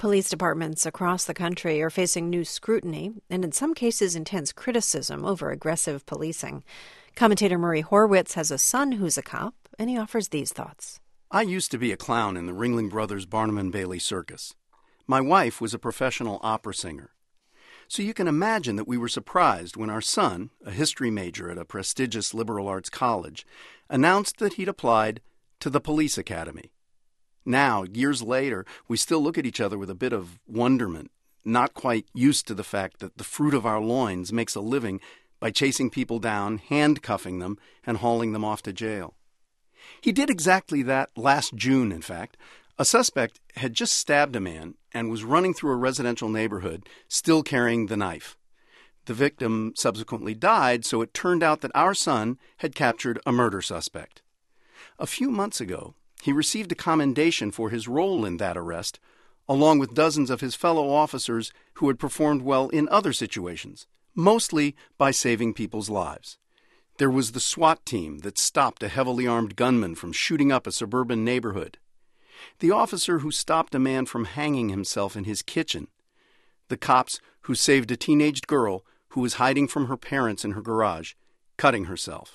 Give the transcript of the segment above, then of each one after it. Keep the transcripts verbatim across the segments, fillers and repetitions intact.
Police departments across the country are facing new scrutiny and, in some cases, intense criticism over aggressive policing. Commentator Murray Horwitz has a son who's a cop, and he offers these thoughts. I used to be a clown in the Ringling Brothers Barnum and Bailey Circus. My wife was a professional opera singer. So you can imagine that we were surprised when our son, a history major at a prestigious liberal arts college, announced that he'd applied to the police academy. Now, years later, we still look at each other with a bit of wonderment, not quite used to the fact that the fruit of our loins makes a living by chasing people down, handcuffing them, and hauling them off to jail. He did exactly that last June, in fact. A suspect had just stabbed a man and was running through a residential neighborhood, still carrying the knife. The victim subsequently died, so it turned out that our son had captured a murder suspect. A few months ago, he received a commendation for his role in that arrest, along with dozens of his fellow officers who had performed well in other situations, mostly by saving people's lives. There was the SWAT team that stopped a heavily armed gunman from shooting up a suburban neighborhood. The officer who stopped a man from hanging himself in his kitchen. The cops who saved a teenaged girl who was hiding from her parents in her garage, cutting herself.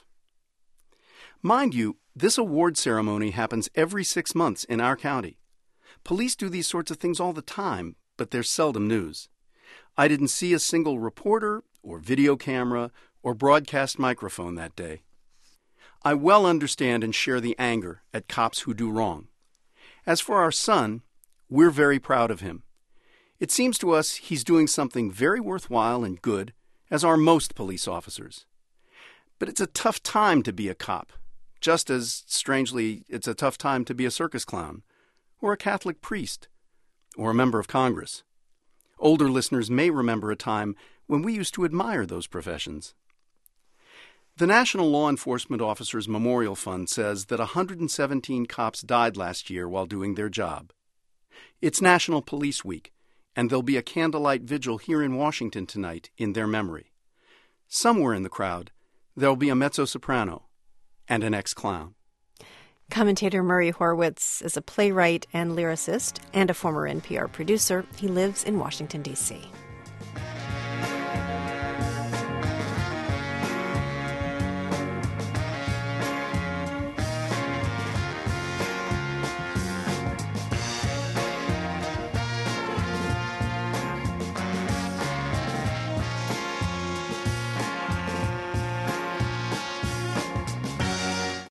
Mind you, this award ceremony happens every six months in our county. Police do these sorts of things all the time, but they're seldom news. I didn't see a single reporter or video camera or broadcast microphone that day. I well understand and share the anger at cops who do wrong. As for our son, we're very proud of him. It seems to us he's doing something very worthwhile and good, as are most police officers. But it's a tough time to be a cop, just as, strangely, it's a tough time to be a circus clown, or a Catholic priest, or a member of Congress. Older listeners may remember a time when we used to admire those professions. The National Law Enforcement Officers Memorial Fund says that one hundred seventeen cops died last year while doing their job. It's National Police Week, and there'll be a candlelight vigil here in Washington tonight in their memory. Somewhere in the crowd, there'll be a mezzo-soprano and an ex-clown. Commentator Murray Horwitz is a playwright and lyricist and a former N P R producer. He lives in Washington, D C